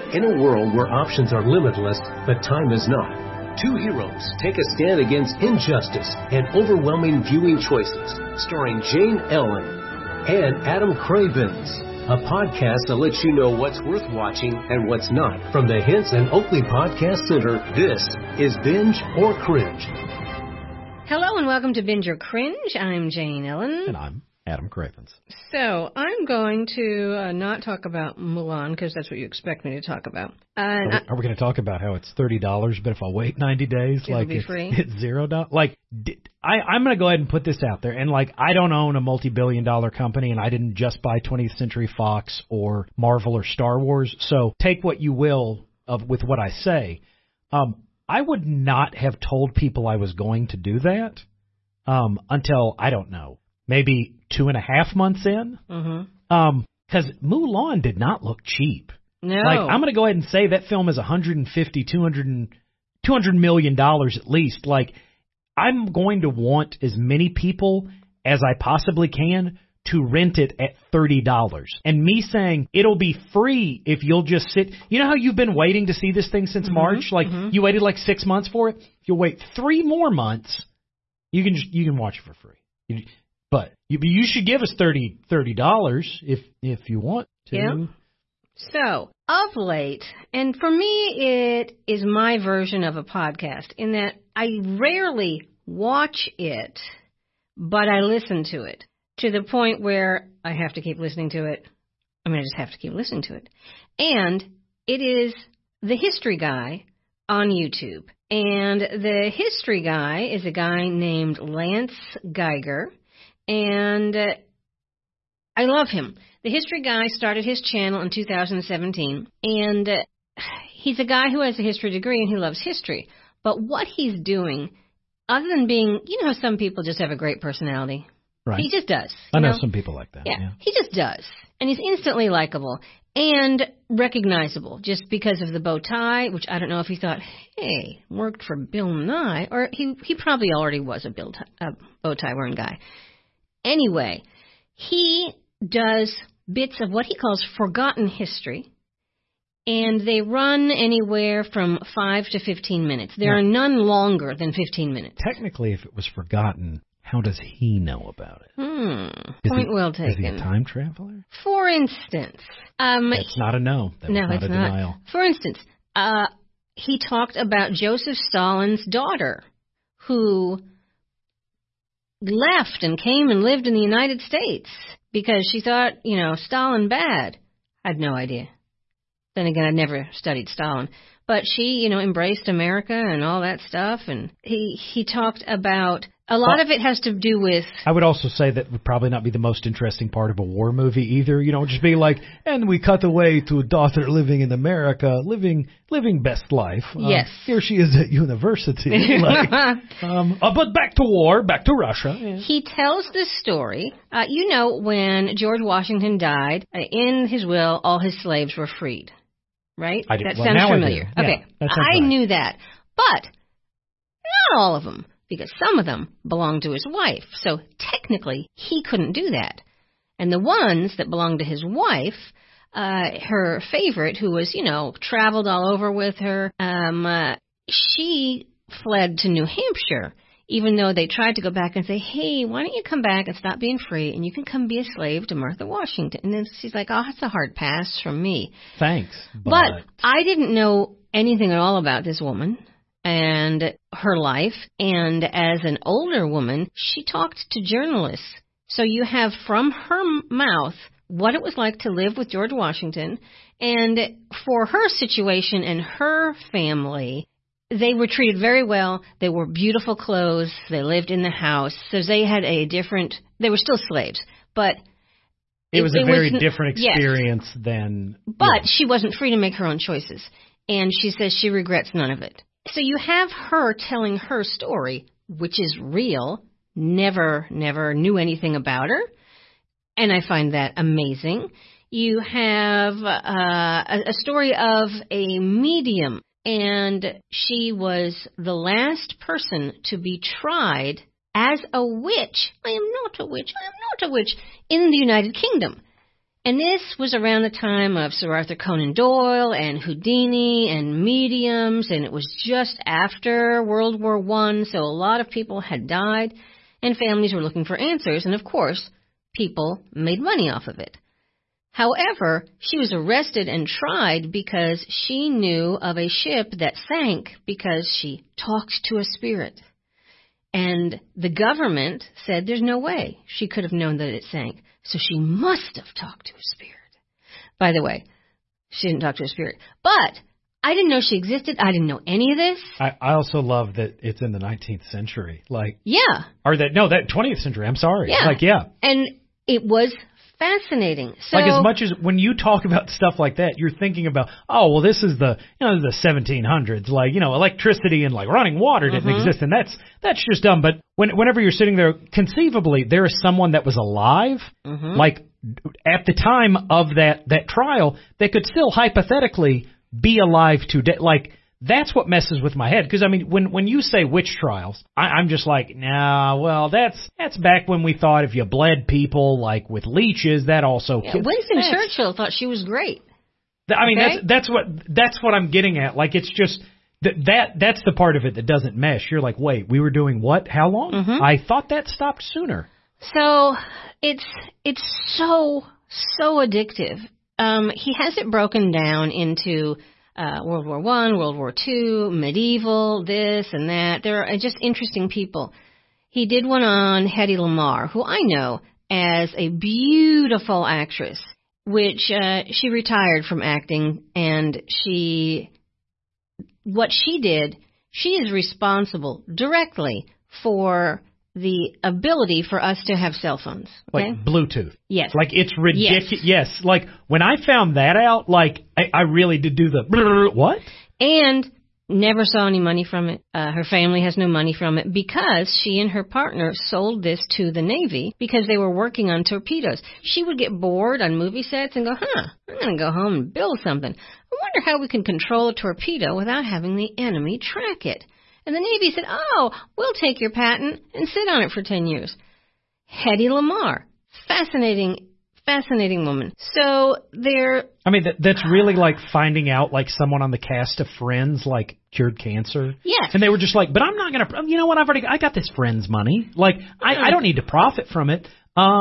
In a world where options are limitless, but time is not, two heroes take a stand against injustice and overwhelming viewing choices, starring Jane Ellen and Adam Cravens. A podcast that lets you know what's worth watching and what's not. From the Hints and Oakley Podcast Center, this is Binge or Cringe. Hello and welcome to Binge or Cringe. I'm Jane Ellen. And I'm Adam Cravens. So I'm going to not talk about Mulan because that's what you expect me to talk about. Are we going to talk about how it's $30, but if I wait 90 days, it'll be free? It's $0? Like, I'm going to go ahead and put this out there. And, like, I don't own a multi-billion-dollar company, and I didn't just buy 20th Century Fox or Marvel or Star Wars. So take what you will with what I say. I would not have told people I was going to do that until, I don't know, maybe 2.5 months in. Mm-hmm. Because Mulan did not look cheap. No. Like, I'm going to go ahead and say that film is $150, $200 million at least. Like, I'm going to want as many people as I possibly can to rent it at $30. And me saying it'll be free if you'll just sit. You know how you've been waiting to see this thing since March? Like, you waited like 6 months for it? If you'll wait 3 more months, you can watch it for free. But you should give us $30 if you want to. Yeah. So, of late, and for me it is my version of a podcast in that I rarely watch it, but I listen to it to the point where I have to keep listening to it. I just have to keep listening to it. And it is The History Guy on YouTube. And The History Guy is a guy named Lance Geiger. And I love him. The History Guy started his channel in 2017, and he's a guy who has a history degree and he loves history. But what he's doing, other than being, you know how some people just have a great personality? Right. He just does. I know some people like that. Yeah, he just does. And he's instantly likable and recognizable just because of the bow tie, which I don't know if he thought, hey, worked for Bill Nye, or he probably already was a bow tie wearing guy. Anyway, he does bits of what he calls forgotten history, and they run anywhere from 5 to 15 minutes. There are none longer than 15 minutes. Technically, if it was forgotten, how does he know about it? Point well taken. Is he a time traveler? For instance... That's not a no. That was not a denial. For instance, he talked about Joseph Stalin's daughter, who left and came and lived in the United States because she thought, Stalin bad. I had no idea. Then again, I'd never studied Stalin. But she, embraced America and all that stuff. And he talked about a lot of it has to do with... I would also say that would probably not be the most interesting part of a war movie either. Just be like, and we cut away to a daughter living in America, living best life. Yes. Here she is at university. But back to war, back to Russia. Yeah. He tells this story. When George Washington died, in his will, all his slaves were freed. Right? That sounds familiar. Okay. I knew that. But not all of them, because some of them belonged to his wife. So technically, he couldn't do that. And the ones that belonged to his wife, her favorite, who was, traveled all over with her, she fled to New Hampshire, even though they tried to go back and say, hey, why don't you come back and stop being free, and you can come be a slave to Martha Washington. And then she's like, oh, that's a hard pass from me. Thanks. But I didn't know anything at all about this woman and her life. And as an older woman, she talked to journalists. So you have from her mouth what it was like to live with George Washington. And for her situation and her family, they were treated very well. They wore beautiful clothes. They lived in the house. So they had they were still slaves. But it was a very different experience than... But she wasn't free to make her own choices. And she says she regrets none of it. So you have her telling her story, which is real, never knew anything about her. And I find that amazing. You have a story of a medium. And she was the last person to be tried as a witch. I am not a witch in the United Kingdom. And this was around the time of Sir Arthur Conan Doyle and Houdini and mediums, and it was just after World War I, so a lot of people had died, and families were looking for answers, and of course, people made money off of it. However, she was arrested and tried because she knew of a ship that sank because she talked to a spirit. And the government said there's no way she could have known that it sank. So she must have talked to a spirit. By the way, she didn't talk to a spirit. But I didn't know she existed. I didn't know any of this. I also love that it's in the 19th century. Yeah. Or that 20th century. I'm sorry. Yeah. Yeah. And it was fascinating. So, as much as when you talk about stuff like that, you're thinking about, oh, well, this is the 1700s, electricity and running water didn't exist, and that's just dumb. But whenever you're sitting there, conceivably, there is someone that was alive, at the time of that trial, that could still hypothetically be alive today. That's what messes with my head. Because, when you say witch trials, I'm just nah, well, that's back when we thought if you bled people, with leeches, that also killed. Winston Churchill thought she was great. That's what I'm getting at. It's just, that's the part of it that doesn't mesh. You're wait, we were doing what? How long? I thought that stopped sooner. So, it's so addictive. He has it broken down into World War I, World War II, medieval, this and that. There are just interesting people. He did one on Hedy Lamarr, who I know as a beautiful actress, which she retired from acting, and what she did, she is responsible directly for the ability for us to have cell phones. Okay? Bluetooth. Yes. It's ridiculous. Yes. When I found that out, I really did do the what? And never saw any money from it. Her family has no money from it because she and her partner sold this to the Navy because they were working on torpedoes. She would get bored on movie sets and go, I'm going to go home and build something. I wonder how we can control a torpedo without having the enemy track it. And the Navy said, we'll take your patent and sit on it for 10 years. Hedy Lamarr, fascinating woman. So that's really like finding out someone on the cast of Friends cured cancer. Yes. And they were just but I'm not going to, you know what, I got this Friends money. I don't need to profit from it.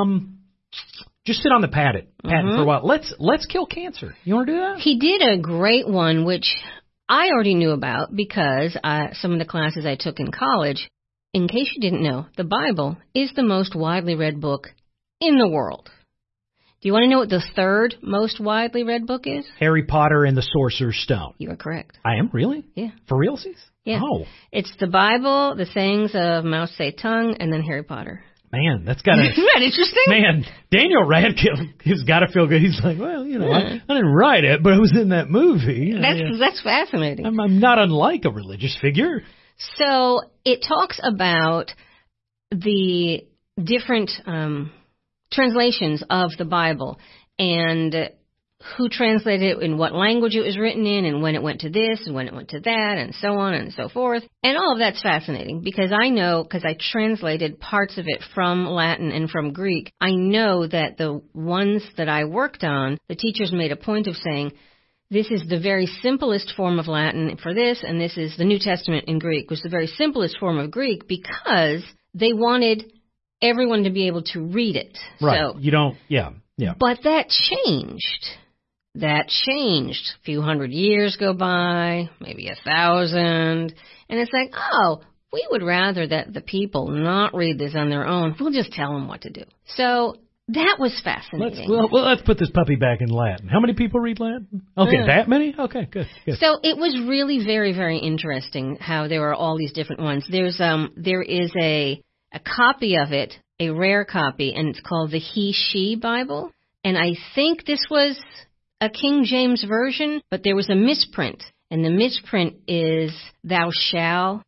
Just sit on the patent for a while. Let's kill cancer. You want to do that? He did a great one, which I already knew about because some of the classes I took in college. In case you didn't know, the Bible is the most widely read book in the world. Do you want to know what the third most widely read book is? Harry Potter and the Sorcerer's Stone. You are correct. I am? Really? Yeah. For realsies? Yeah. Oh. It's the Bible, the sayings of Mao Zedong, and then Harry Potter. Man, that's got to... Isn't that interesting? Man, Daniel Radcliffe has got to feel good. He's I didn't write it, but I was in that movie. That's fascinating. I'm not unlike a religious figure. So it talks about the different translations of the Bible and who translated it, in what language it was written in, and when it went to this and when it went to that, and so on and so forth. And all of that's fascinating because I translated parts of it from Latin and from Greek. I know that the ones that I worked on, the teachers made a point of saying, this is the very simplest form of Latin for this, and this is the New Testament in Greek, was the very simplest form of Greek because they wanted everyone to be able to read it. Right. So, yeah. But that changed. A few hundred years go by, maybe 1,000, and it's we would rather that the people not read this on their own. We'll just tell them what to do. So that was fascinating. Let's put this puppy back in Latin. How many people read Latin? Okay, that many? Okay, good. So it was really very, very interesting how there were all these different ones. There is a copy of it, a rare copy, and it's called the He-She Bible. And I think this was a King James version, but there was a misprint. And the misprint is thou shall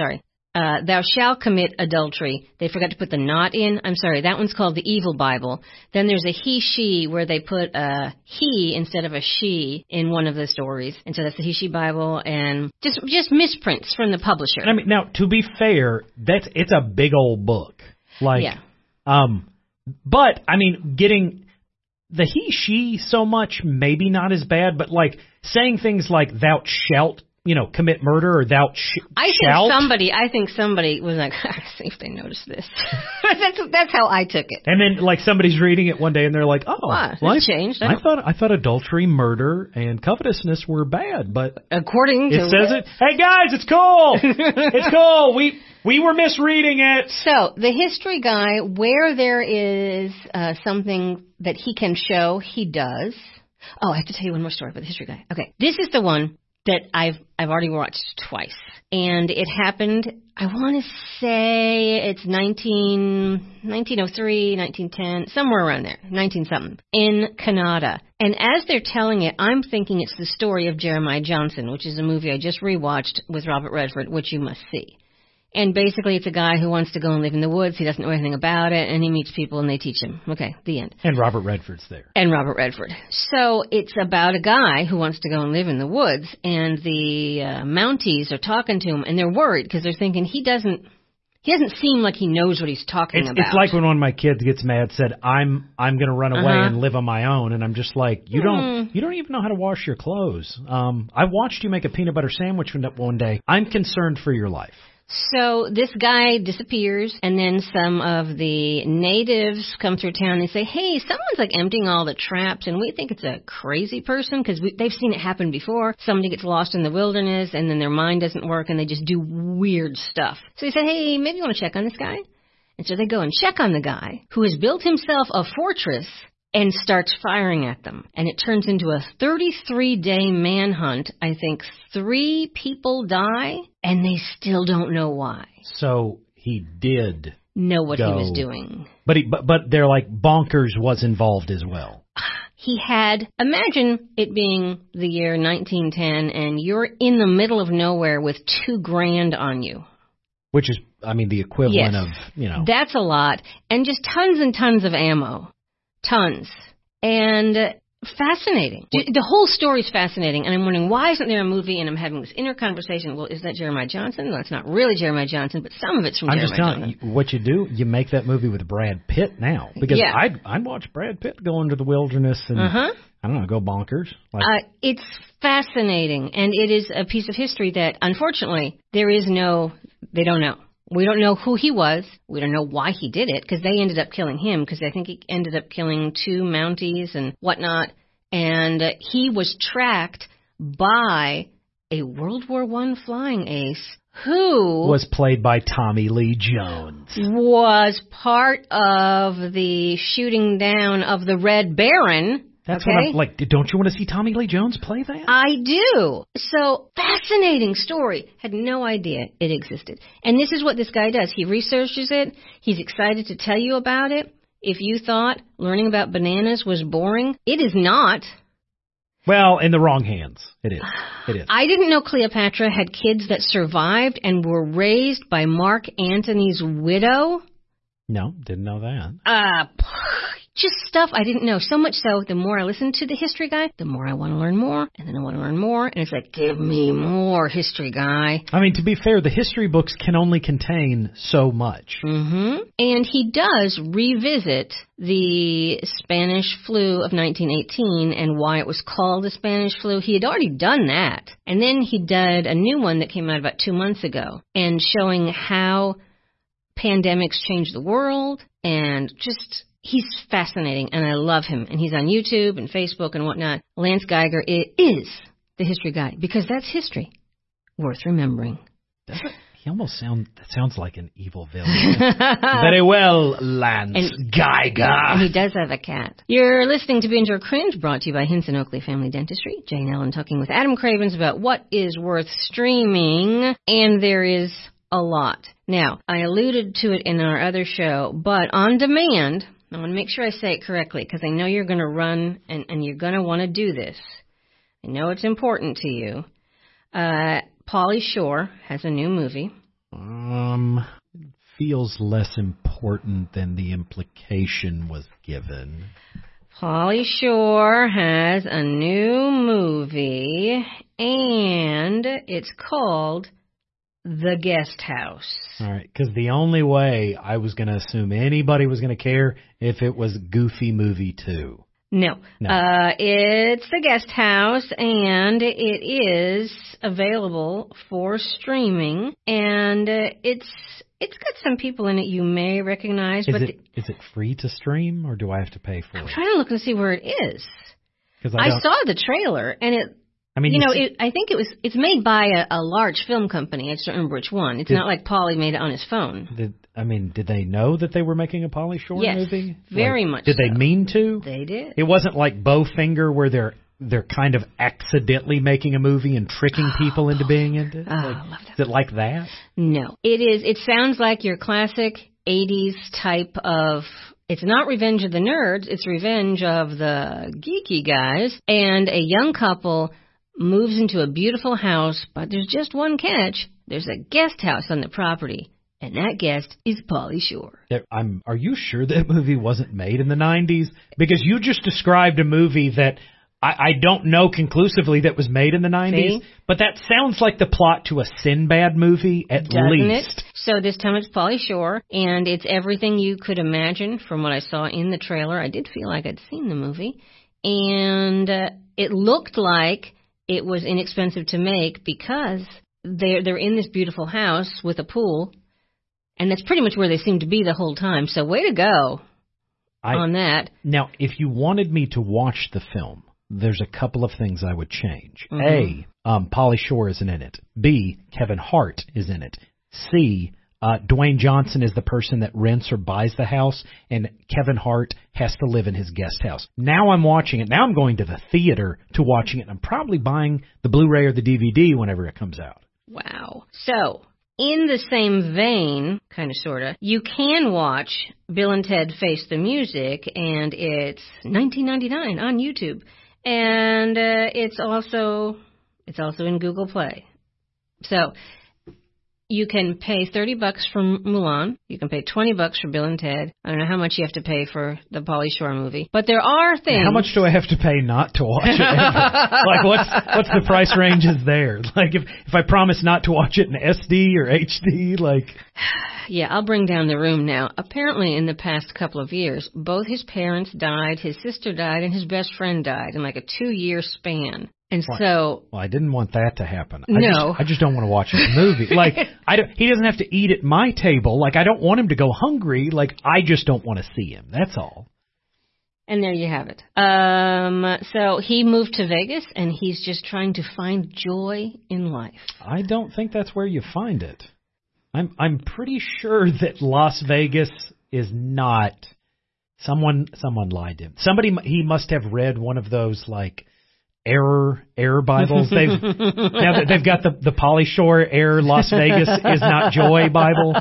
commit adultery. They forgot to put the not in. I'm sorry, that one's called the Evil Bible. Then there's a he-she where they put a he instead of a she in one of the stories. And so that's the he-she Bible, and just misprints from the publisher. Now, to be fair, it's a big old book. Yeah. But, getting... the he, she so much, maybe not as bad, but like saying things like thou shalt, commit murder or thou shalt. I think somebody was like, see if they notice this. That's how I took it. And then like somebody's reading it one day and they're like, oh, wow, well, it's changed. I thought adultery, murder, and covetousness were bad, but according to it says it. Hey guys, it's cool. It's cool. We were misreading it. So the history guy, where there is something that he can show, he does. Oh, I have to tell you one more story about the history guy. Okay, this is the one that I've already watched twice, and it happened. I want to say it's 1903, 1910, somewhere around there, 19-something, in Canada. And as they're telling it, I'm thinking it's the story of Jeremiah Johnson, which is a movie I just rewatched with Robert Redford, which you must see. And basically, it's a guy who wants to go and live in the woods. He doesn't know anything about it, and he meets people, and they teach him. Okay, the end. And Robert Redford's there. And Robert Redford. So it's about a guy who wants to go and live in the woods, and the Mounties are talking to him, and they're worried because they're thinking he doesn't seem like he knows what he's talking about. It's like when one of my kids gets mad, said, I'm going to run away and live on my own, and I'm just like, you don't even know how to wash your clothes. I watched you make a peanut butter sandwich one day. I'm concerned for your life. So this guy disappears, and then some of the natives come through town and say, hey, someone's like emptying all the traps, and we think it's a crazy person because they've seen it happen before. Somebody gets lost in the wilderness, and then their mind doesn't work, and they just do weird stuff. So they said, hey, maybe you want to check on this guy? And so they go and check on the guy who has built himself a fortress and starts firing at them. And it turns into a 33-day manhunt. I think 3 people die, and they still don't know why. So he did know what he was doing. But they're like bonkers was involved as well. He had, imagine it being the year 1910, and you're in the middle of nowhere with $2,000 on you. Which is, the equivalent of, That's a lot. And just tons and tons of ammo. Tons. And fascinating. The whole story is fascinating, and I'm wondering, why isn't there a movie? And I'm having this inner conversation, well, is that Jeremiah Johnson? Well, it's not really Jeremiah Johnson, but some of it's from Jeremiah Johnson. I'm just telling you, what you do, you make that movie with Brad Pitt now. Because I'd watch Brad Pitt go into the wilderness and, I don't know, go bonkers. It's fascinating, and it is a piece of history that, unfortunately, they don't know. We don't know who he was. We don't know why he did it, because they ended up killing him, because I think he ended up killing 2 Mounties and whatnot. And he was tracked by a World War I flying ace who was played by Tommy Lee Jones. Was part of the shooting down of the Red Baron. That's what I'm like, don't you want to see Tommy Lee Jones play that? I do. So, fascinating story. Had no idea it existed. And this is what this guy does. He researches it. He's excited to tell you about it. If you thought learning about bananas was boring, it is not. Well, in the wrong hands. It is. It is. I didn't know Cleopatra had kids that survived and were raised by Mark Antony's widow. No, didn't know that. Just stuff I didn't know. So much so, the more I listen to the history guy, the more I want to learn more, and then I want to learn more, and it's like, give me more, history guy. To be fair, the history books can only contain so much. Mm-hmm. And he does revisit the Spanish flu of 1918 and why it was called the Spanish flu. He had already done that. And then he did a new one that came out about 2 months ago, and showing how pandemics change the world, and just... He's fascinating, and I love him. And he's on YouTube and Facebook and whatnot. Lance Geiger is the history guy, because that's history worth remembering. He almost sounds like an evil villain. Very well, Lance Geiger. And he does have a cat. You're listening to Binge or Cringe, brought to you by Hinson Oakley Family Dentistry. Jane Ellen talking with Adam Cravens about what is worth streaming, and there is a lot. Now, I alluded to it in our other show, but on demand... I want to make sure I say it correctly, because I know you're going to run and you're going to want to do this. I know it's important to you. Pauly Shore has a new movie. Feels less important than the implication was given. Pauly Shore has a new movie, and it's called The Guest House. All right, because the only way I was going to assume anybody was going to care if it was Goofy Movie 2. No. It's The Guest House, and it is available for streaming, and it's got some people in it you may recognize. Is it free to stream, or do I have to pay for it? I'm trying to look and see where it is. I saw the trailer, and I think it's made by a large film company. I just don't remember which one. It's not like Pauly made it on his phone. Did they know that they were making a Pauly Shore movie? Yes, very much Did they mean to? They did. It wasn't like Bowfinger where they're kind of accidentally making a movie and tricking people into being into it? I love that. Is it like that? No. It sounds like your classic 80s type of... It's not Revenge of the Nerds, it's Revenge of the Geeky Guys. And a young couple moves into a beautiful house, but there's just one catch. There's a guest house on the property, and that guest is Pauly Shore. Are you sure that movie wasn't made in the 90s? Because you just described a movie that I don't know conclusively that was made in the 90s, See? But that sounds like the plot to a Sinbad movie at least. It? So this time it's Pauly Shore, and it's everything you could imagine from what I saw in the trailer. I did feel like I'd seen the movie, and it looked like it was inexpensive to make because they're in this beautiful house with a pool, and that's pretty much where they seem to be the whole time. So way to go on that. Now, if you wanted me to watch the film, there's a couple of things I would change. Mm-hmm. A, Pauly Shore isn't in it. B, Kevin Hart is in it. C, Dwayne Johnson is the person that rents or buys the house, and Kevin Hart has to live in his guest house. Now I'm watching it. Now I'm going to the theater to watching it. I'm probably buying the Blu-ray or the DVD whenever it comes out. Wow. So, in the same vein, kind of, sort of, you can watch Bill and Ted Face the Music, and it's $19.99 on YouTube. And it's also in Google Play. So you can pay $30 for Mulan. You can pay $20 for Bill and Ted. I don't know how much you have to pay for the Pauly Shore movie, but there are things. How much do I have to pay not to watch it? Like what's the price ranges there? Like if I promise not to watch it in SD or HD, like. Yeah, I'll bring down the room now. Apparently, in the past couple of years, both his parents died, his sister died, and his best friend died in like a 2-year span. And so... Well, I didn't want that to happen. No. I just don't want to watch the movie. Like, he doesn't have to eat at my table. Like, I don't want him to go hungry. Like, I just don't want to see him. That's all. And there you have it. So he moved to Vegas, and he's just trying to find joy in life. I don't think that's where you find it. I'm pretty sure that Las Vegas is not. Someone lied to him. He must have read one of those like error Bibles. They've got the Pauly Shore Error Las Vegas is not joy Bible.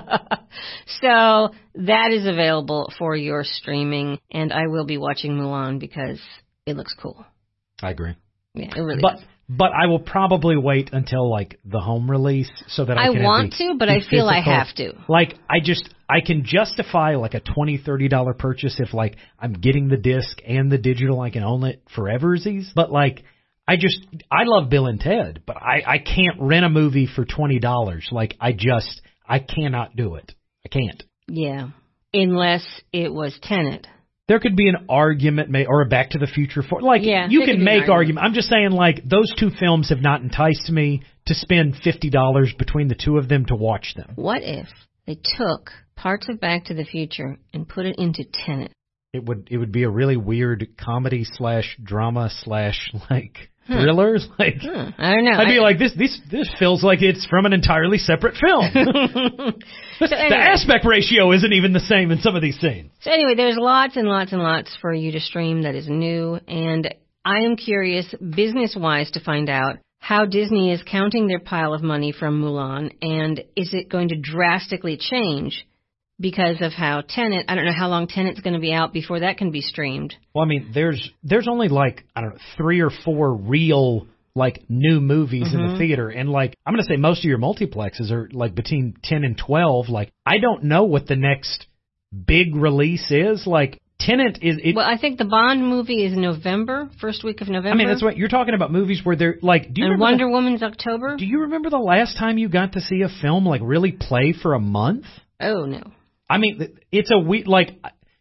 So that is available for your streaming, and I will be watching Mulan because it looks cool. I agree. Yeah, it really is. But I will probably wait until like the home release so that I want to, but I feel I have to. Like I can justify like a $20-$30 purchase if like I'm getting the disc and the digital. I can own it foreversies. But like I love Bill and Ted, but I can't rent a movie for $20. Like I cannot do it. I can't. Yeah, unless it was Tenet. There could be an argument or a Back to the Future you can make argument. I'm just saying like those two films have not enticed me to spend $50 between the two of them to watch them. What if they took parts of Back to the Future and put it into Tenet? It would be a really weird comedy / drama / like thrillers. Like I don't know. I'd be like this feels like it's from an entirely separate film. The aspect ratio isn't even the same in some of these scenes. So anyway, there's lots and lots and lots for you to stream that is new, and I am curious business-wise to find out how Disney is counting their pile of money from Mulan, and is it going to drastically change because of how Tenet, I don't know how long Tenet's going to be out before that can be streamed. Well, I mean, there's only like, I don't know, 3 or 4 real like new movies in the theater, and like I'm going to say most of your multiplexes are like between 10 and 12. Like I don't know what the next big release is. Like Tenet is. Well, I think the Bond movie is November, first week of November. I mean, that's what you're talking about, movies where they're like. Do you remember Wonder Woman's October? Do you remember the last time you got to see a film like really play for a month? Oh no. I mean, it's a week. Like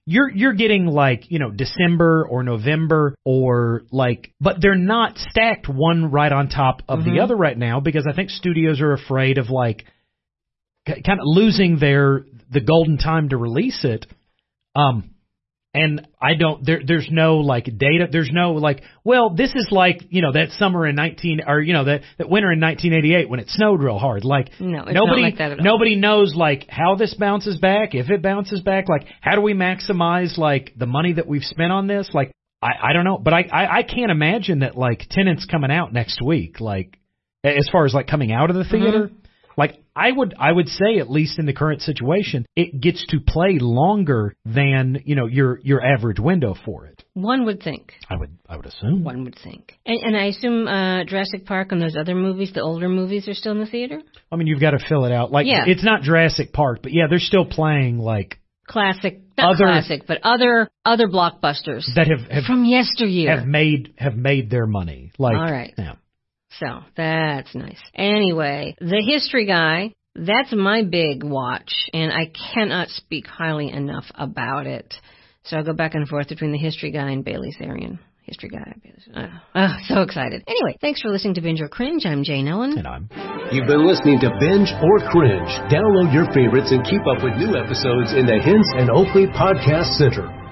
you're getting like, December or November or like, but they're not stacked one right on top of the other right now, because I think studios are afraid of like kind of losing the golden time to release it. And there's no like data. There's no like, well, this is like, that summer in that winter in 1988 when it snowed real hard. Like, no, it's nobody, not like that at all. Nobody knows like how this bounces back, if it bounces back, like how do we maximize like the money that we've spent on this? Like, I don't know, but I can't imagine that like Tenet's coming out next week. Like, as far as like coming out of the theater. Like, I would say, at least in the current situation, it gets to play longer than, your average window for it. One would think. I would assume. One would think. And I assume Jurassic Park and those other movies, the older movies, are still in the theater? I mean, you've got to fill it out. Like, It's not Jurassic Park, but yeah, they're still playing, like... Classic, not classic, but other blockbusters. That have from yesteryear. Have made their money. Like, all right. Yeah. So, that's nice. Anyway, The History Guy, that's my big watch, and I cannot speak highly enough about it. So I'll go back and forth between The History Guy and Bailey Sarian. History Guy. So excited. Anyway, thanks for listening to Binge or Cringe. I'm Jane Ellen. And You've been listening to Binge or Cringe. Download your favorites and keep up with new episodes in the Hints and Oakley Podcast Center.